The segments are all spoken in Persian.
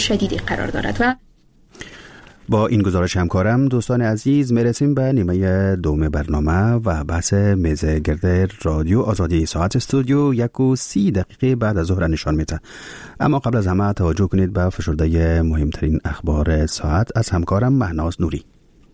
شدیدی قرار دارد. و با این گزارش همکارم دوستان عزیز میرسیم به نیمه دوم برنامه و بحث میز گرد رادیو آزادی. ساعت استودیو 1:30 بعد از ظهر نشان میده. اما قبل از همه توجه کنید به فشرده مهمترین اخبار ساعت از همکارم مهناز نوری.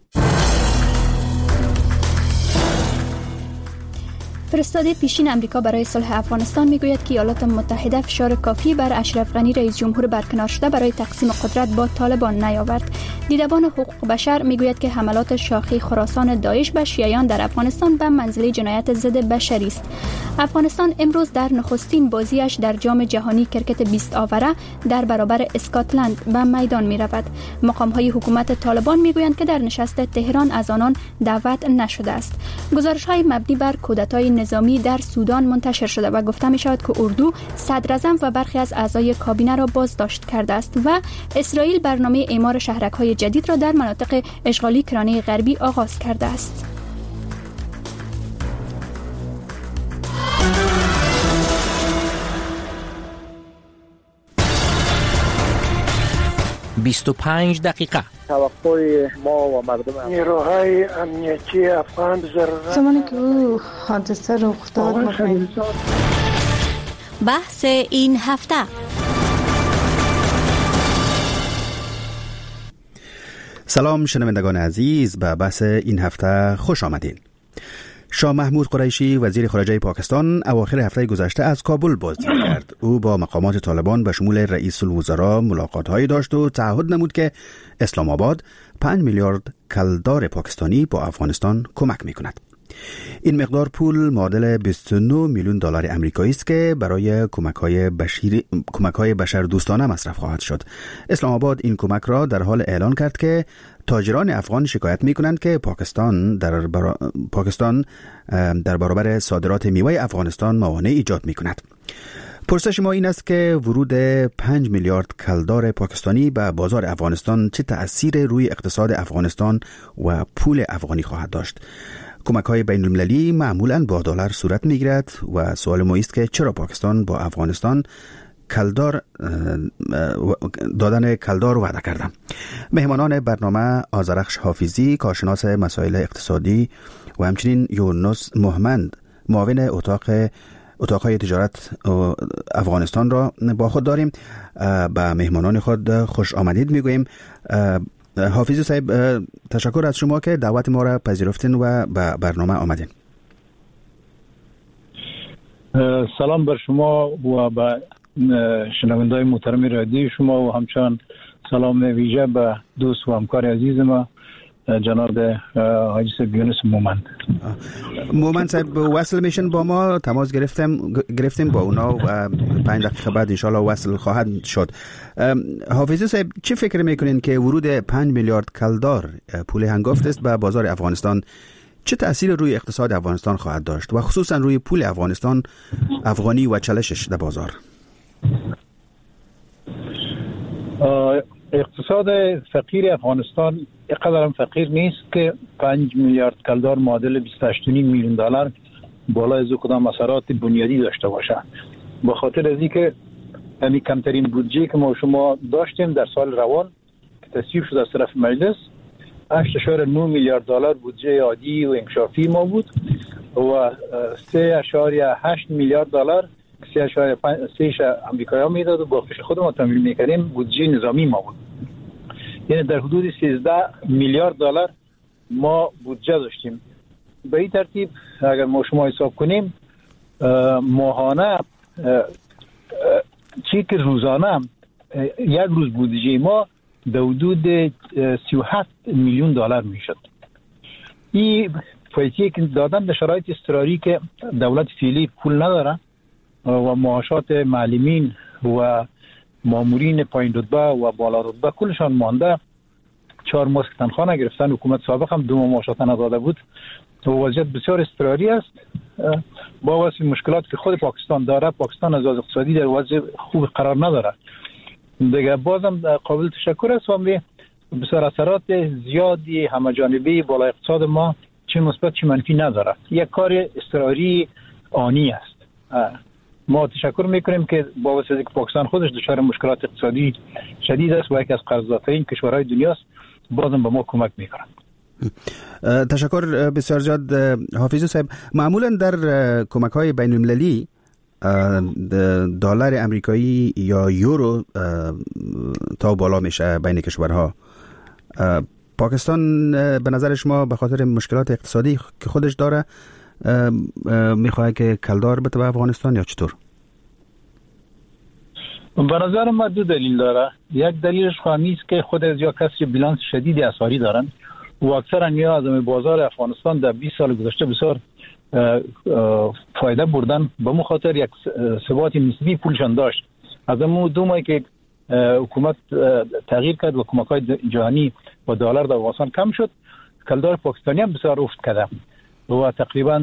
فرستاده پیشین امریکا برای صلح افغانستان میگوید که ایالات متحده فشار کافی بر اشرف غنی رئیس جمهور برکنار شده برای تقسیم قدرت با طالبان نیاورد. دیدبان حقوق بشر میگوید که حملات شاخی خراسان داعش به شیعیان در افغانستان به منزله جنایت ضد بشری است. افغانستان امروز در نخستین بازیش در جام جهانی کرکت 20 آوره در برابر اسکاتلند به میدان میرود. مقام‌های حکومت طالبان میگویند که در نشست تهران از آنان دعوت نشده است. گزارش‌های مبنی بر کودتای نظامی در سودان منتشر شده و گفته می شود که اردو صدر اعظم و برخی از اعضای کابینه را بازداشت کرده است و اسرائیل برنامه اعمار شهرک‌های جدید را در مناطق اشغالی کرانه غربی آغاز کرده است. دقیقه توقع ما و مردم نیروهای امنیتی افغان ضرورت زمانی که او حادثه رخ داد بحث این هفته. سلام شنوندگان عزیز، به بحث این هفته خوش آمدین. شاه محمود قریشی وزیر خارجه پاکستان اواخر هفته گذشته از کابل بازدید کرد. او با مقامات طالبان به شمول رئیس الوزراء ملاقات‌هایی داشت و تعهد نمود که اسلام آباد 5 میلیارد کلدار پاکستانی با افغانستان کمک می‌کند. این مقدار پول معادل 29 میلیون دلار آمریکایی است که برای کمک‌های بشردوستانه مصرف خواهد شد. اسلام آباد این کمک را در حال اعلان کرد که تاجران افغان شکایت می‌کنند که پاکستان در برابر صادرات میوه افغانستان موانع ایجاد می‌کند. پرسش ما این است که ورود 5 میلیارد کلدار پاکستانی به بازار افغانستان چه تأثیر روی اقتصاد افغانستان و پول افغانی خواهد داشت؟ کمک‌های بین‌المللی معمولاً با دلار صورت می‌گیرد و سوال ما است که چرا پاکستان با افغانستان دادن کلدار وعده کرده. مهمانان برنامه آذرخش حافظی، کارشناس مسائل اقتصادی و همچنین یونس محمد، معاون اتاقهای تجارت افغانستان را با خود داریم. به مهمانان خود خوش آمدید میگوییم. حافظی صاحب، تشکر از شما که دعوت ما را پذیرفتین و به برنامه آمدین. سلام بر شما و به شنونده‌های محترم رادیو شما و همچنان سلام ویژه به دوست و همکار عزیز ما جناب حاجی صاحب یونس مومن صاحب وصل میشن با ما. تماس گرفتیم با اونا و 5 دقیقه بعد انشالله وصل خواهد شد. حافظی صاحب، چه فکر میکنین که ورود 5 میلیارد کلدار پول هنگفت است به بازار افغانستان چه تأثیر روی اقتصاد افغانستان خواهد داشت و خصوصا روی پول افغانی و چالشش در بازار؟ اقتصاد فقیر افغانستان اینقدر هم فقیر نیست که 5 میلیارد کلدار معادل 28.5 میلیون دلار بالای از کدام اثرات بنیادی داشته باشه. به خاطر از اینکه یعنی کمترین بودجه که ما شما داشتیم در سال روان که تصویب شد از طرف مجلس 8.9 میلیارد دلار بودجه عادی و انکشافی ما بود و 3.8 میلیارد دلار 3.5 امریکایی میداد و باقیش خود ما تامین میکردیم بودجه نظامی ما بود. یعنی در حدود 13 میلیارد دلار ما بودجه داشتیم. به این ترتیب اگر ما شما حساب کنیم ماهانه چی که روزانه یک روز بودجه ما در حدود 37 میلیون دلار میشد. این فایده که دادن در شرایط اضطراری که دولت فعلی پول نداره و معاشات معلمین و مامورین پایین رتبه و بالا رتبه کلشان مانده 4 ماه تنخواه نگرفتن. حکومت سابق هم 2 ماه معاشات نداده بود و وضعیت بسیار اضطراری است. با واسه مشکلات که خود پاکستان داره، پاکستان از لحاظ اقتصادی در وضع خوب قرار نداره. دیگه بازم قابل تشکر است و بسیار اثرات زیادی همه‌جانبه بالا اقتصاد ما چه مثبت چه منفی نداره. یک کار اضطراری آنی است. ما تشکر میکنیم که با واسطه که پاکستان خودش دچار مشکلات اقتصادی شدید است و یکی از قرضدارترین کشورهای دنیاست، بازم به ما کمک میکنن. تشکر بسیار زیاد حافظی صاحب. معمولا در کمک‌های بین‌المللی دلار امریکایی یا یورو تا بالا میشه بین کشورها. پاکستان به نظر شما به خاطر مشکلات اقتصادی که خودش داره میخواد که کلدار بده به افغانستان یا چطور؟ به نظر من دو دلیل داره. یک دلیلش خواهی است که خود از یا کسی بیلانس شدید اسعاری دارن و اکثرا یا از بازار افغانستان در 20 سال گذشته بسیار فایده بردن، به مخاطر یک ثبات نسبی پولشان داشت. از اون دو ماهی که حکومت تغییر کرد و کمک‌های جهانی و دلار در افغانستان کم شد، کلدار پاکستانی هم بسیار افت کرده و تقریبا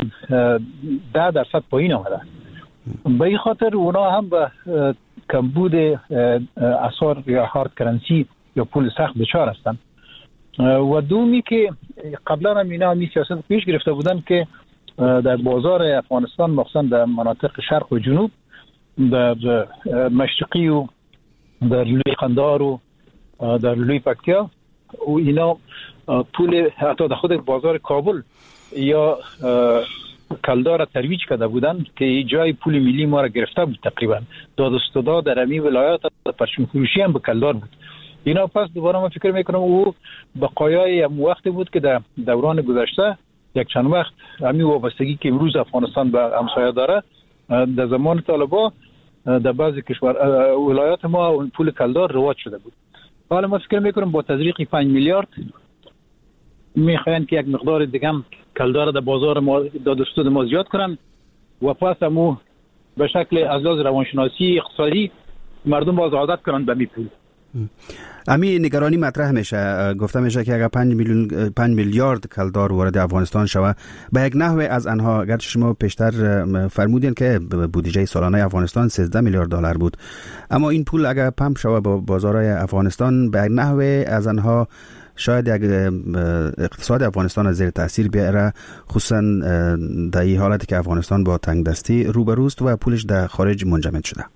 10% پایین آمده. به این خاطر اونا هم به کمبود اسعار یا هارد کرنسی یا پول سخت دچار هستند. و دومی که قبلا هم اینا می سیاست پیش گرفته بودن که در بازار افغانستان مخصوصا در مناطق شرق و جنوب، در مشرقی و در لوی قندار و در لوی پکتیا و اینا پول حتی در خود بازار کابل یا کلدار ترویج کرده بودن که جای پول ملی ما را گرفته بود. تقریبا داد و ستد در امی ولایات پرچم فروشی هم به کلدار بود. اینا پس دوباره من فکر میکنم او بقایای وقتی بود که در دوران گذشته یک چند وقت همین وابستگی که امروز افغانستان به همسایه داره در زمان طالبان در بعضی کشور ولایات ما پول کلدار رواج شده بود. حالا ما فکر میکنم با تزریق 5 میلیارد میخواین که یک مقدار دیگه هم کلدار در بازار ما داد و ستد ما زیاد کنن و پس همو به شکل از لحاظ روانشناسی اقتصادی مردم باز عادت کنن به می پول. امی نگرانی مطرح میشه، گفته میشه که اگر 5 میلیارد کلدار وارد افغانستان شود به یک نحوه از آنها، اگر شما پیشتر فرمودین که بودجه سالانه افغانستان 13 میلیارد دلار بود، اما این پول اگر پمپ شود با بازارهای افغانستان به یک نحوه از آنها شاید یک اقتصاد افغانستان از زیر تاثیر بیاره، خصوصا در این حالتی که افغانستان با تنگ دستی روبروست و پولش در خارج منجمد شده.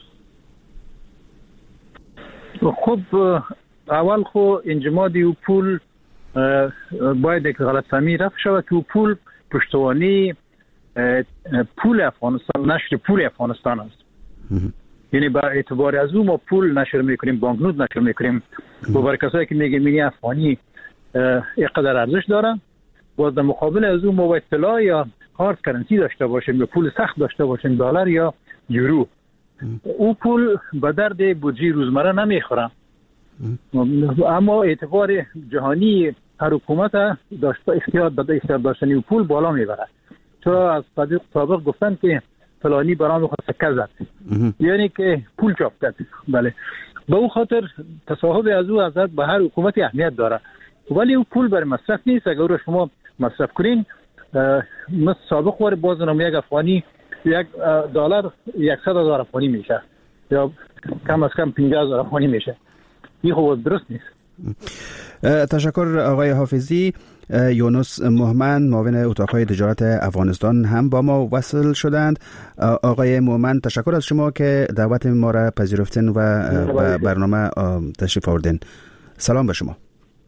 خب اول خو انجمادی و پول باید یک غلط فهمی رفت شود که پول پشتوانی پول افغانستان، نشر پول افغانستان است. یعنی با اعتبار از اون ما پول نشر میکنیم، بانکنوت نشر میکنیم و برای کسایی که میگه مینی افغانی اینقدر ارزش داره، باز در مقابل از اون ما باید طلا یا هارد کرنسی داشته باشیم یا پول سخت داشته باشیم، دلار یا یورو. او پول به درد بودجه روزمره نمیخوره، اما اعتبار جهانی هر حکومت داشته اختیار داشتنی پول بالا میبره. چون از صدیق سابق گفتن که فلانی برام خود سکه زد، یعنی که پول چاپ کرد. بله، به او خاطر تصاحب از او ازت به هر حکومتی اهمیت داره، ولی او پول برای مصرف نیست. اگر شما مصرف کنین مثل سابق وار باز نام یک افغانی یک دلار 100,000 افغانی میشه یا کم از کم 50,000 افغانی میشه. این خود درست نیست. تشکر آقای حافظی. یونس مومن معاون اتاقهای تجارت افغانستان هم با ما وصل شدند. آقای مومن تشکر از شما که دعوت ما را پذیرفتین و به برنامه تشریف آوردین. سلام به شما.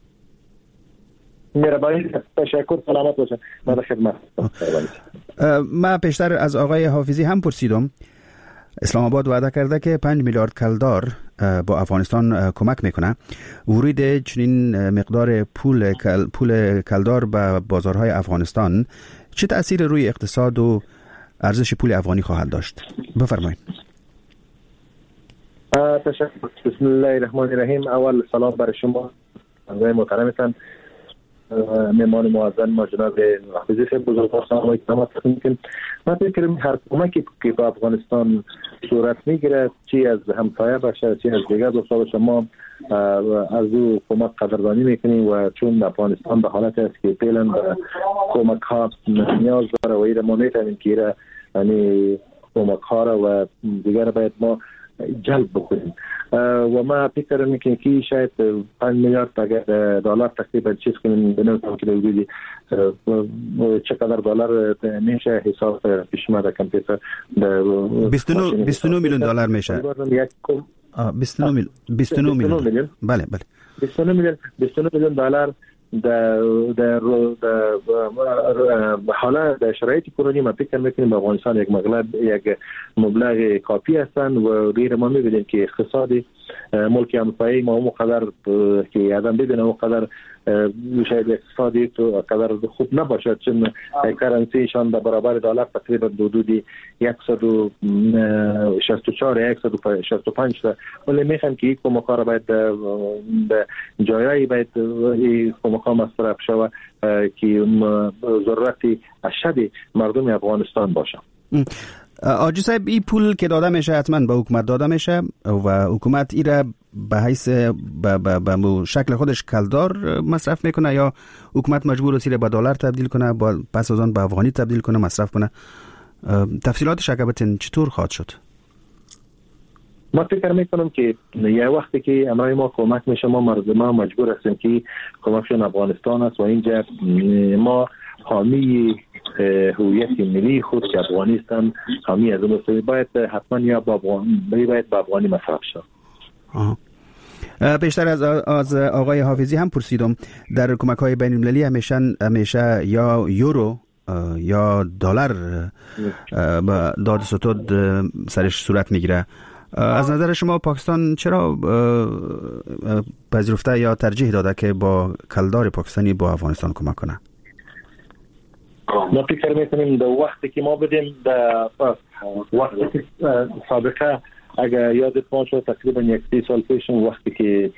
مهربانی، تشکر، سلامت باشید. من خدمت. من پیشتر از آقای حافظی هم پرسیدم. اسلام آباد وعده کرده که 5 میلیارد کلدار با افغانستان کمک میکنه. ورود چنین مقدار پول کلدار به بازارهای افغانستان چه تأثیر روی اقتصاد و ارزش پول افغانی خواهد داشت؟ بفرمایید. تشکر. بسم الله الرحمن الرحیم. اول سلام برای شما آقای محترمتان، مهمان معظم ما جناب حافظی صاحب بزرگوار، سلام اکرامات میکنم. من فکر می‌کنم هر کمکی که به افغانستان صورت میگیره، چی از همسایه باشه چی از دیگر دوستان باشه، ما از او کمک قدردانی میکنیم و چون افغانستان به حالت است که فعلا کمک ها نیاز داره و ایره ما میتونیم که یعنی کمک ها و دیگر باید ما جلب بکنیم. و ما فکر میکنم که شاید 5 میلیارد دلار تقریبا چیز کنیم بنویسم که بگویی چقدر دلار میشه حساب پیش ما در کامپیوتر 29 میلیون دلار میشه 29 میلیون بله 29 میلیون دلار در حالا در شرایط کنونی ما فکر میکنیم افغانستان یک مبلغ کافی هستند و غیر ما میبینیم که اقتصاد ملک همسایه ما اونقدر که آدم ببینه اونقدر شاید اقتصادی تو قدر خوب نباشد، چون کرنسیشان در برابر دلار تقریبا حدود 164 165 ولی میخوام که این کمک‌ها را باید به جایایی باید این کمک‌ها مصرف شود که ضرورت اشد مردم افغانستان باشه. آجی صاحب، این پول که داده میشه حتما به حکومت داده میشه و حکومت ای را به حیث به شکل خودش کلدار مصرف میکنه یا حکومت مجبور است به دلار تبدیل کنه پس از آن به افغانی تبدیل کنه مصرف کنه؟ تفصیلاتش عقبتن چطور خواهد شد؟ ما فکر میکنم که یه وقتی که امرای ما کمک میشه ما مردم مجبور هستیم که کمکشون افغانستان است و اینجا ما حامی هویت ملی خود که افغانستان حامی از اون باید حتما یا باید با افغانی مصرف شد. بیشتر از آقای حافظی هم پرسیدم در کمک‌های بین‌المللی همیشه یا یورو یا دلار داد ستود سرش صورت میگیره. از نظر شما پاکستان چرا پذیرفته یا ترجیح داده که با کلدار پاکستانی با افغانستان کمک کنه؟ ما فکر میکنیم در وقتی که ما بدیم در وقتی که سابقه اگر یادت باشه تقریبا 30 سال پیش وقتی که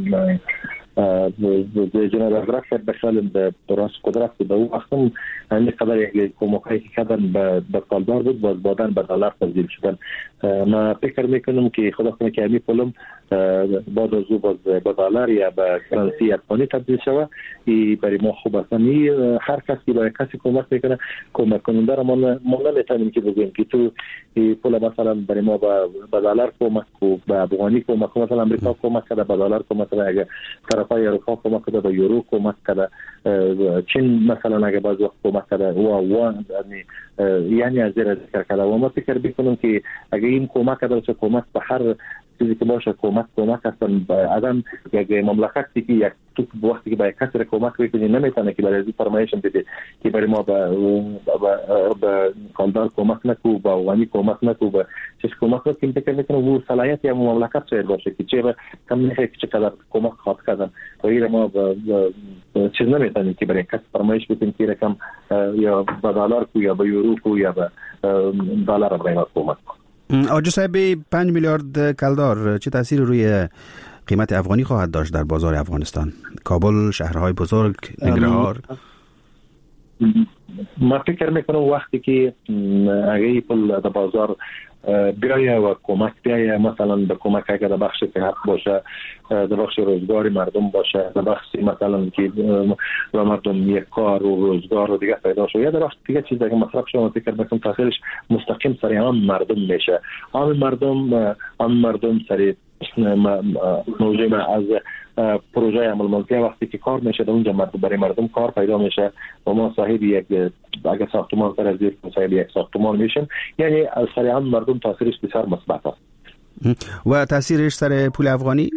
جناب اشرف بخل به راس قدرت بود و وقتم همین قدر یک کمکایی که کردن به کالدار بود باز بعداً به دلار تبدیل شدن. ما فکر میکنم که خدا کنه که همین پولم بعد از او باز به دلار یا به کرنسی افغانی تبدیل شود. این برای ما خوب است. هر کسی برای کسی کمک میکنه کمک کننده را ما نمیتونیم که بگوییم که تو پول مثلا برای ما به دلار کمک و به افغانی کمک، مثلا امریکا کمک کرده به دلار کمک کرده، اگه طرفای اروپا کمک کرده به یورو کمک کرده، چین مثلا اگه باز وقت کمک کرده و یعنی از زیر ذکر کرده و ما فکر میکنم که اگه این کمک کرده چه کمک به هر چیزی که باشه کمک هستن آدم یک مملکتی که یک تو وقتی که به کسی کمک بکنی نمیتونه که برای فرمایش بده که برای ما به کالدار کمک نکو با افغانی کمک نکو به چیز کمک نکو که میکنه و صلاحیت یا مملکت شاید باشه که چه کم نخواهی که چقدر کمک خواهد کردن و این ما چیز نمیتونه که برای کسی فرمایش بکنی که رقم یا به دلار کو یا به یورو کو یا به دلار برای ما کمک کن. آجو صاحب، 5 میلیارد کلدار چه تأثیر روی قیمت افغانی خواهد داشت در بازار افغانستان؟ کابل، شهرهای بزرگ، ننگرهار؟ ما فکر میکنم وقتی که اگه پول در بازار بیایه و کمک بیایه، مثلا به کمک اگر در بخش صحت باشه، در بخش روزگاری مردم باشه، در بخش مثلا که مردم یک کار و روزگار و دیگه پیدا شد، یا در بخش دیگه چیز دیگه مصرف شد، فکر میکنم تاثیرش مستقیم سر عام مردم میشه. عام مردم سر موجب از پروژه عمل ملکیه وقتی که کار میشه در اونجا برای مردم کار پیدا میشه و ما صاحب یک اگه ساختمان سر از صاحب یک ساختمان میشن، یعنی از سر عام مردم تاثیرش بسیار مثبت است. و تاثیرش سر پول افغانی؟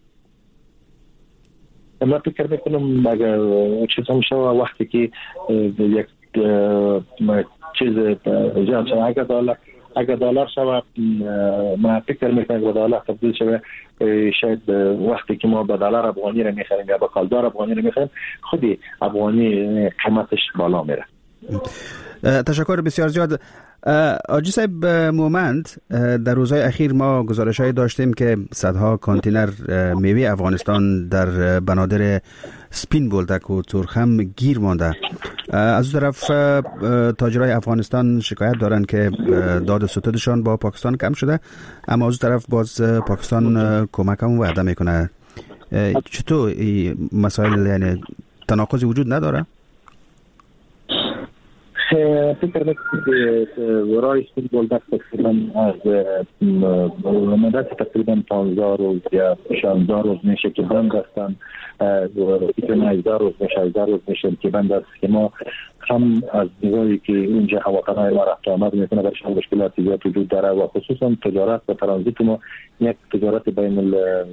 من فکر میکنم اگر چیز هم شد وقتی که یک چیز جمع شد اگر دلار شود، ما فکر میکنم که دلار تبدیل شود، شاید وقتی که ما به دلار افغانی را میخریم یا به کالدار افغانی را میخریم خودی افغانی قیمتش بالا میره. تشکر بسیار زیاد. آجی صاحب مومند، در روزهای اخیر ما گزارش‌های داشتیم که صدها کانتینر میوه افغانستان در بنادر سپین بولدک و تورخم گیر مانده. از اون طرف تاجرای افغانستان شکایت دارن که داد ستودشان با پاکستان کم شده، اما از اون طرف باز پاکستان کمک هم وعده میکنه. چطور این مسائل یعنی تناقضی وجود نداره؟ فکر میکنم که رای بولدک تقریبا از مدت تقریبا 15 روز یا 16 روز میشه که بند هستن، 18 روز میشه 18 روز میشه که بند است که ما هم از دیگری که اونجا هواپیمای ما رفت آمد میکنه برش مشکلات زیاد وجود داره و خصوصا تجارت و ترانزیت ما یک تجارت بین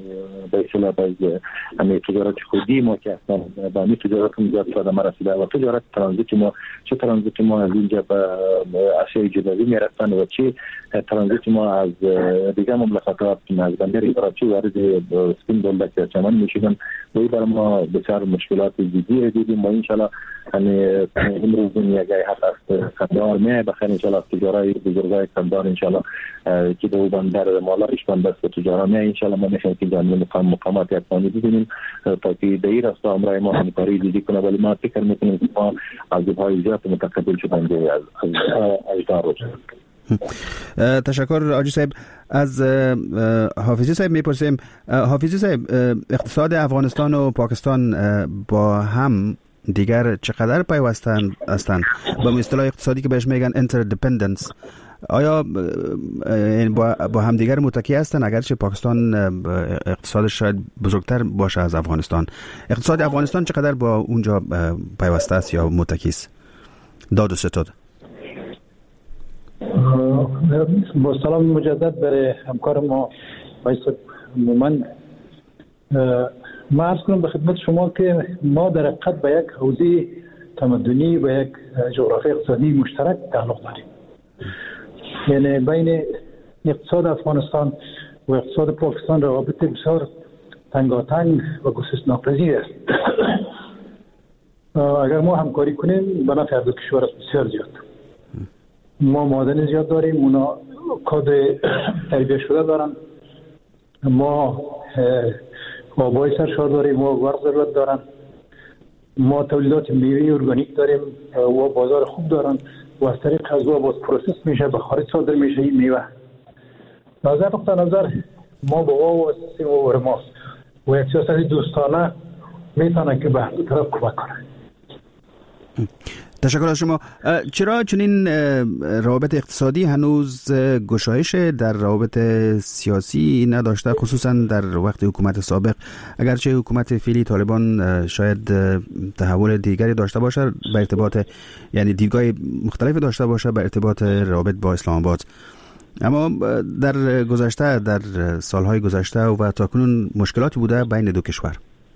همه تجارت خودی ما که اصلا با همه تجارت هم زیاد ساده مرسیده و تجارت ترانزیت ما چه ترانزیت ما از اینجا به آسیای جنوبی میرسن و چه ترانزیت ما از دیگه مملکتات از بندر کراچی وارد سپین بولدک یا چمن میشدن و این برای ما بسیار مشکلات جدی دیدیم و انشالله همه امروز یک حق است کندار می بخیر انشالله تجارای بزرگای کندار انشالله که دو بندر مالایش بند است و تجارا می انشالله ما میخوایم که جامعه مقامات یکسانی ببینیم تا که در این راستا امرای ما همکاری دیدی کنه، ولی ما فکر میکنیم که ما عذاب‌های زیاد متقبل شدن از اجدار. تشکر آجی صاحب. از حافظی صاحب میپرسیم، حافظی صاحب اقتصاد افغانستان و پاکستان با هم دیگر چقدر پیوسته هستند؟ با اصطلاح اقتصادی که بهش میگن interdependence، آیا با هم دیگر متکی هستند؟ اگرچه پاکستان اقتصادش شاید بزرگتر باشه از افغانستان، اقتصاد افغانستان چقدر با اونجا پیوسته است یا متکی است؟ داد و ستاد. با سلام مجدد برای همکار ما وایساد مومن. ما عرض کنم به خدمت شما که ما در حقیقت به یک حوزه تمدنی و یک جغرافی اقتصادی مشترک تعلق داریم. یعنی بین اقتصاد افغانستان و اقتصاد پاکستان روابط بسیار تنگاتنگ و گسست ناپذیر است. اگر ما همکاری کنیم به نفع دو کشور است بسیار زیاد. ما معادن زیاد داریم، اونا کادر تربیه شده دارن، ما آبای سرشار داریم و ورق ضرورت دارن، ما تولیدات میوه ارگانیک داریم و بازار خوب دارن و از طریق از باز پروسس میشه به خارج صادر میشه این میوه. از این نقطه نظر ما با واسطه و ما و یک سیاست دوستانه میتونه که به هر طرف کمک کنه. تشکر از شما. چرا چنین روابط اقتصادی هنوز گشایش در روابط سیاسی نداشته، خصوصا در وقت حکومت سابق؟ اگرچه حکومت فعلی طالبان شاید تحول دیگری داشته باشه به ارتباط، یعنی دیدگاه مختلفی داشته باشه به ارتباط روابط با اسلام آباد، اما در گذشته، در سالهای گذشته و تاکنون مشکلاتی بوده بین دو کشور.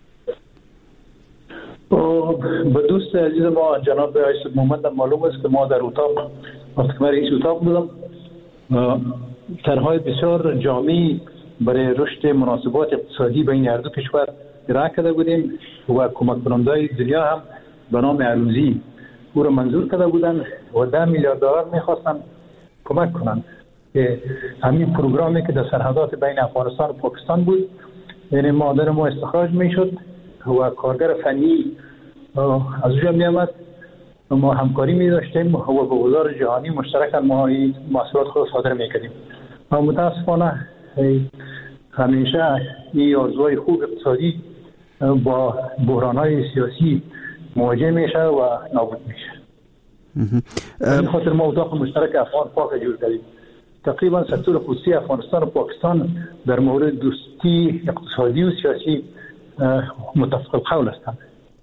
به دوست عزیز ما جناب وایساد محمد معلوم است که ما در اتاق وقتی که رئیس اتاق بودم طرح‌های بسیار جامعی برای رشد مناسبات اقتصادی بین هر دو کشور ارائه کرده بودیم و کمک کننده‌های دنیا هم به نام عروضی او را منظور کرده بودند و 10 میلیارد دلار می‌خواستن کمک کنند که همین پروگرامی که در سرحدات بین افغانستان و پاکستان بود، یعنی معادن ما استخراج می‌شد و کارگر فنی از اونجا می آمد، ما همکاری می داشتیم و به بازار جهانی مشترک ما این محصولات خود صادر می کردیم. و متاسفانه همیشه این آرزوهای خوب اقتصادی با بحرانهای سیاسی مواجه میشه و نابود میشه. این خاطر ما اتاق مشترک افغان پاک جور کردیم. تقریبا سکتور خصوصی افغانستان و پاکستان در مورد دوستی اقتصادی و سیاسی متفق القول هستند.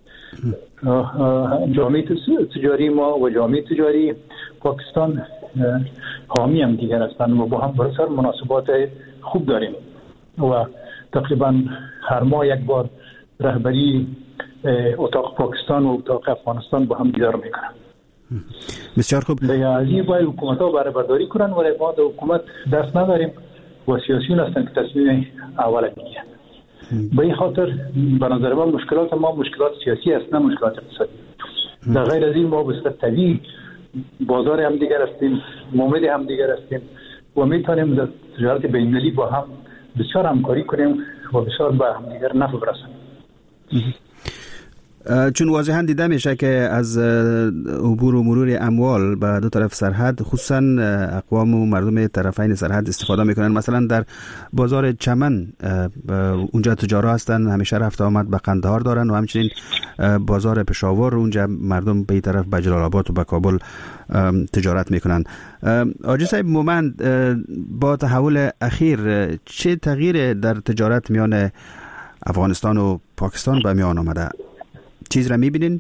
جامعه تجاری ما و جامعه تجاری پاکستان حامی هم دیگر هستند و با هم بسیار مناسبات خوب داریم و تقریبا هر ماه یک بار رهبری اتاق پاکستان و اتاق افغانستان با هم دیدار میکنن. بسیار خوب. از این باید حکومت ها بهره برداری کنن ولی ما در حکومت دست نداریم و سیاسیون هستن که تصمیم اول میگیرن. به این خاطر به نظر من مشکلات ما مشکلات سیاسی است نه مشکلات اقتصادی. در غیر از این ما به صورت طبیعی بازار هم دیگر هستیم، مومد هم دیگر هستیم و میتونیم در تجارت بین‌المللی با هم بسیار همکاری کنیم و بسیار به هم دیگر نفع برسونیم. چون واضحا دیده میشه که از عبور و مرور اموال به دو طرف سرحد خصوصا اقوام و مردم طرفین سرحد استفاده میکنن. مثلا در بازار چمن اونجا تجارا هستن، همیشه رفت آمد به قندهار دارن و همچنین بازار پشاور اونجا مردم به این طرف به جلال آباد و به کابل تجارت میکنن. حاجی صاحب مومند، با تحول اخیر چه تغییر در تجارت میان افغانستان و پاکستان به میان آمده؟ چیز را میبینین؟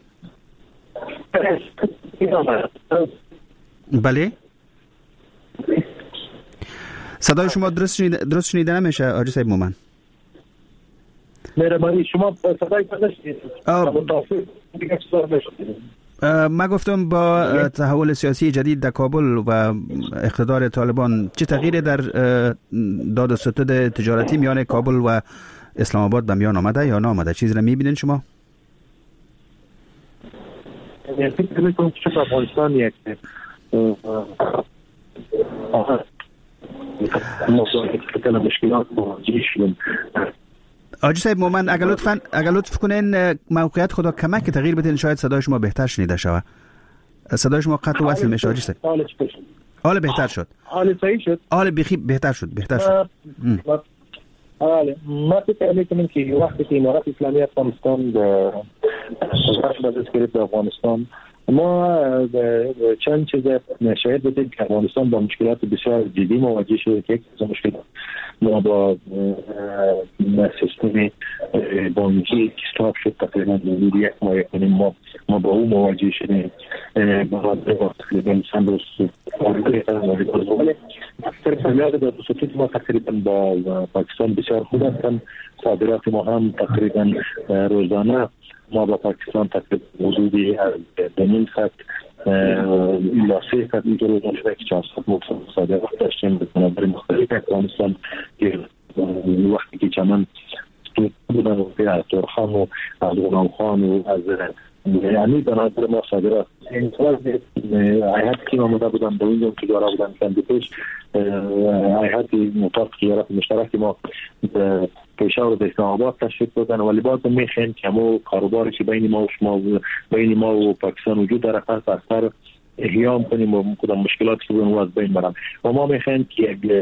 بله، صدای شما درست شنیده نمیشه حاجی صاحب مومن. مهربانی شما صدای ما گفتم با تحول سیاسی جدید در کابل و اقتدار طالبان چه تغییری در داد و ستد تجارتی میان کابل و اسلام آباد به میان آمده یا نه آمده؟ چیز را میبینین شما؟ فکر میکنم که افغانستان یک مشکلات مواجه شدیم. حاجی صاحب مومن، اگر لطف کنین موقعیت خدا کمک تغییر بدین، شاید صدای شما بهتر شنیده شود. صدای شما قطع و وصل میشه حاجی صاحب. حال بهتر شد. حال صحیح شد. حال بهتر شد. ما فکر میکنم که وقتی که امارات اسلامی افغانستان به افغانستان، ما چند چیز شاهد بودیم که افغانستان با مشکلات بسیار جدی مواجه شده. که یک از مشکلات ما با سیستم بانکی استاپ شد تقریبا حدود یک ماه کنیم ما با او مواجه شدیم. با تقریبا چند روز اکثر فعالیت در خصوصیت ما تقریبا با پاکستان بسیار خوب هستند. صادرات ما هم تقریبا روزانه ما با پاکستان تقریبا حدودی از 2.5 خط الا 3 خط اینجا روزانه شده که 400 صادرات داشتیم به منابع مختلف افغانستان که وقتی که چمن بودن از ترخان و از غلامخان و از یعنی بنابر ما صادرات ایهات که آمده بودن به اینجا تجارت بودن کندی پیش ایهات مطابق تجارت مشترک ما پشاور به اسلام آباد تشریف دادن، ولی باز میخواین که ما کاروباری که بین ما و پاکستان وجود داره پس از سر احیام کنیم و کدام مشکلاتی که بودن از بین برن و ما میخوایم که یک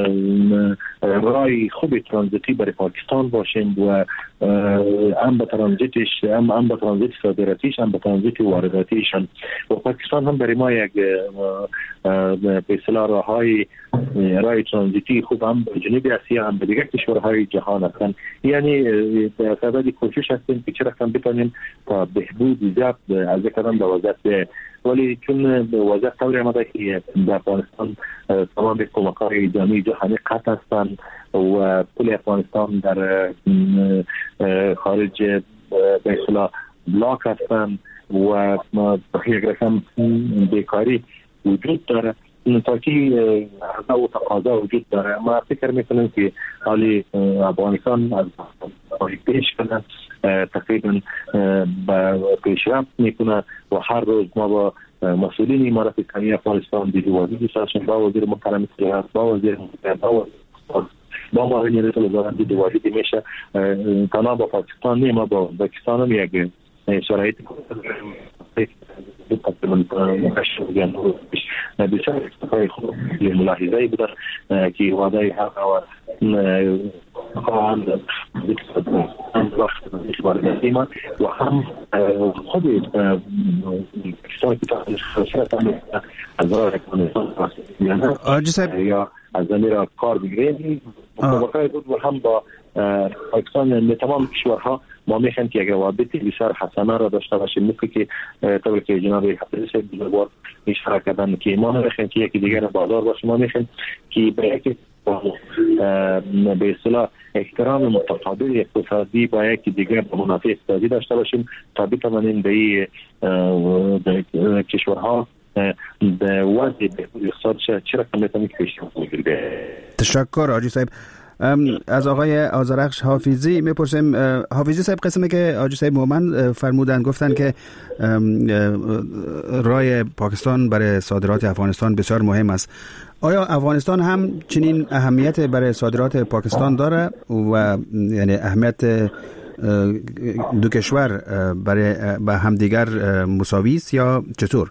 رای خوب ترانزیتی برای پاکستان باشیم و هم به ترانزیتش هم به ترانزیت صادراتیش هم به ترانزیت وارداتیش و پاکستان هم برای ما یک به اصطلاح رای ترانزیتی خوب هم به جنوب آسیا هم به دیگر کشورهای جهان هستند. یعنی در صدد کوشش هستیم که چه رقم بتونیم تا بهبود زیاد از قدم به وضعیت، ولی چون وضعیت طوری آمده که در افغانستان تمام کمک‌های جامعه جهانی قطع هستند و پول افغانستان در خارج به اصطلاح بلاک هستند و یک رقم بیکاری وجود داره، تا که عرضه و تقاضا وجود داره. ما فکر میکنم که حالی افغانستان از پیش کنه تقریبا پیشرفت میکنه و هر روز ما با مسئولین امارات اسلامی افغانستان دیدوازی سازشون با وزیر محترم تجارت با وزیر با معاون رئیس وزارت دیدوازی میشه تنها با پاکستان نه، ما با پاکستان هم یک شرایط بسیار اکتفای خوب ملاحظه‌ای بودن که وعده حق و خواهند وارداتی ما و هم خود کسانی که تحت خصوصیت هم از راه افغانستان یا از زمین کار بگیریم مطابقه بود و هم با پاکستان تمام کشورها ما میخوایم که یک روابط بسیار حسنه را داشته باشیم، مثل که طور که جناب حفیظی صاحب بزرگوار اشاره کردن که ما نمیخوایم که یکی دیگر بازار باشه، ما میخوایم که به اصطلاح احترام متقابل اقتصادی با یکی دیگر به منافع اقتصادی داشته باشیم تا بتوانیم به کشورها به وضع بهبود اقتصاد چه رقم بتوانیم پیشرفت بگیریم. تشکر حاجی صاحب. از آقای آذرخش حافظی میپرسیم. حافظی صاحب قسمی که حاجی صاحب مومن فرمودن گفتن که رای پاکستان برای صادرات افغانستان بسیار مهم است. آیا افغانستان هم چنین اهمیت برای صادرات پاکستان داره و یعنی اهمیت دو کشور برای به همدیگر مساوی است یا چطور؟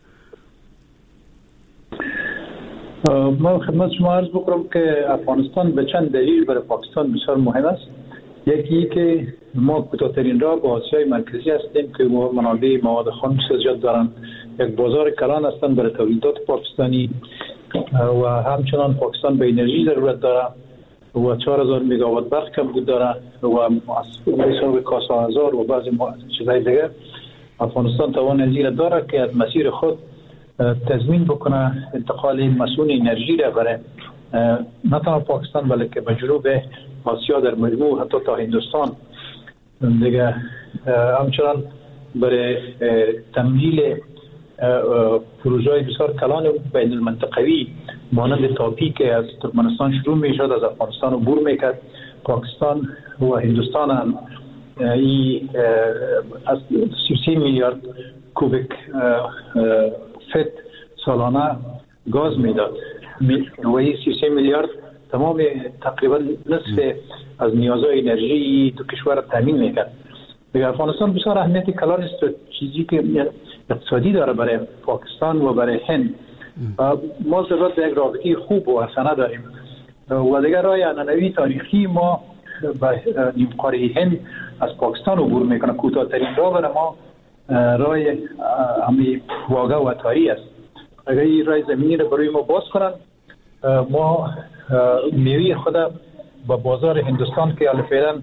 ما خدمت شما عرض بکنم که افغانستان به چند دلیل برای پاکستان بسیار مهم است. یکی که ما کوتاه‌ترین راه با آسیای مرکزی هستیم که منابع مواد خام زیاد دارن، یک بازار کلان هستن برای تولیدات پاکستانی و همچنان پاکستان به انرژی ضرورت داره و 4000 مگاوات برق کمبود داره و حساب کاسازار و بعضی چیزهای دیگه. افغانستان توان این داره که از مسیر خود تضمین بکنه انتقال مسئول انرژی را برای نه تنها پاکستان بلکه به جنوب آسیا در مجموع حتی تا هندوستان دیگه. همچنان برای تمویل پروژه‌های بسیار کلان بین المنطقوی مانند تاپی که از ترکمنستان شروع میشد از افغانستان عبور میکرد، پاکستان و هندوستان هم این از 33 میلیارد کوبیک فت سالانه گاز میداد و این 33 میلیارد تمام تقریبا نصف از نیازهای انرژی دو کشور تامین میکرد. دیگه افغانستان بسیار اهمیت کلان استراتژیکی که اقتصادی داره برای پاکستان و برای هند. ما ضرورت به یک رابطه خوب و حسنه داریم و دیگر راه عنعنوی تاریخی ما به نیمقاره هند از پاکستان عبور میکنه. کوتاه‌ترین راه برای ما راه همی واگا و اتاری است. اگر این راه زمینی رو برای ما باز کنن، ما میوه خود با بازار هندوستان که فعلا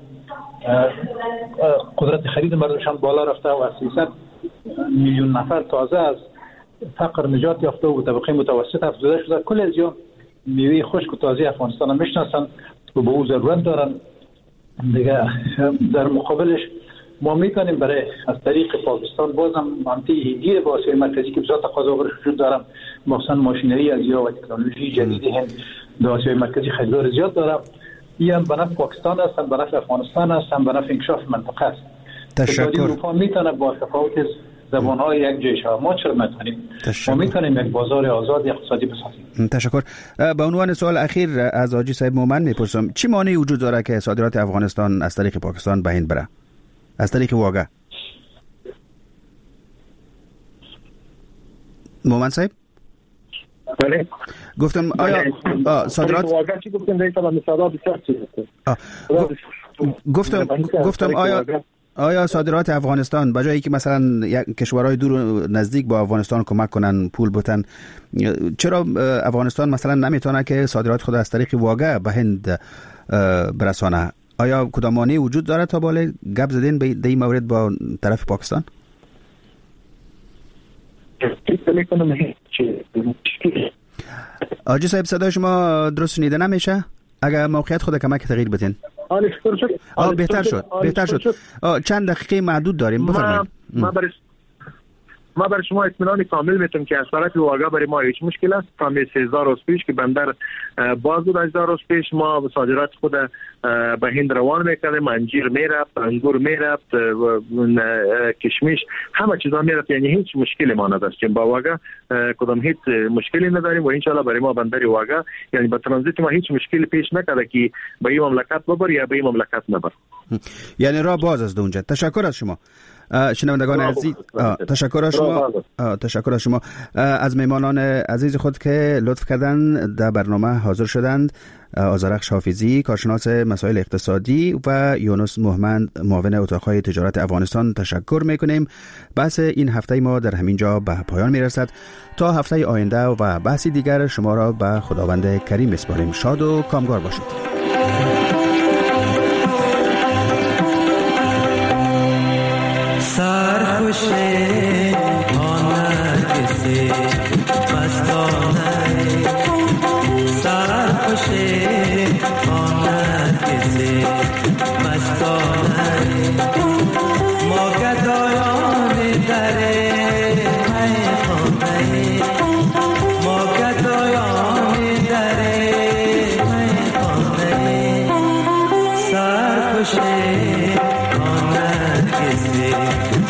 قدرت خرید مردمشان بالا رفته و 300 میلیون نفر تازه از فقر نجات یافته و طبقه متوسط افزوده شده، کل از یا میوه خشک و تازه افغانستان هم میشناسن و به او ضرورت دارن. دیگه در مقابلش ما میتونیم برای از طریق پاکستان بازم منطقه گیر با آسیای مرکزی که بسیار تقاضا وجود دارم، مثلا ماشینری از یا و تکنولوژی جدید هند در آسیای مرکزی خریدار زیاد دارم. این هم به نفع پاکستان است، هم به نفع افغانستان است، هم به نفع انکشاف منطقه است. تشکر. اروپا میتونه با تفاوت زبان‌های یک جیش ما چرا نتونیم؟ ما میتونیم یک بازار آزاد اقتصادی بسازیم. تشکر. به عنوان سوال اخیر از حاجی صاحب مومن میپرسم چی مانعی وجود داره که صادرات افغانستان از طریق پاکستان به هند بره؟ از طریق واگا. مومن صاحب؟ بله. گفتم آیا صادرات واگا چی گفتم دیگه طبعا مثلا بسیار چیزه. گفتم آیا صادرات افغانستان به جایی که مثلا کشورهای دور و نزدیک با افغانستان کمک کنن پول بتن، چرا افغانستان مثلا نمیتونه که صادرات خود از طریق واگا به هند برسانه؟ آیا کدام مانعی وجود داره تا بالا گپ زدین به این مورد با طرف پاکستان؟ آجی صاحب صدای شما درست شنیده نمیشه؟ اگر موقعیت خود کمک تغییر بدین. بهتر شد. چند دقیقه محدود داریم، بفرمایید. ما برای شما اطمینان کامل میتونم که از طرف واگا برای ما هیچ مشکل است. تا 3000 روز پیش که بندر باز بود، 1000 روز پیش ما صادرات خود به هند روان میکردیم. انجیر میرفت، انگور میرفت، کشمش، همه چیزا میرفت. یعنی هیچ مشکلی ما نداشت. که با واگا کدام هیچ مشکلی نداریم و ان شاء الله برای ما بندر واگا یعنی با ترانزیت ما هیچ مشکلی پیش نکرده که به این مملکت ببر یا به این مملکت نبر. یعنی راه باز است اونجا. تشکر از شما شنوندگان عزیز. تشکر از شما از میمانان عزیز خود که لطف کردند در برنامه حاضر شدند. آذرخش حافظی کارشناس مسائل اقتصادی و یونس محمد معاون اتاق‌های تجارت افغانستان تشکر میکنیم. بحث این هفته ما در همین جا به پایان میرسد. تا هفته آینده و بحثی دیگر شما را به خداوند کریم میسپاریم. شاد و کامگار باشید. سرخوشه آنرگسه مستانه سرخوشه آنرگسه مستانه ما گدایان دره میخانه ما گدایان دره میخانه سرخوشه آنرگسه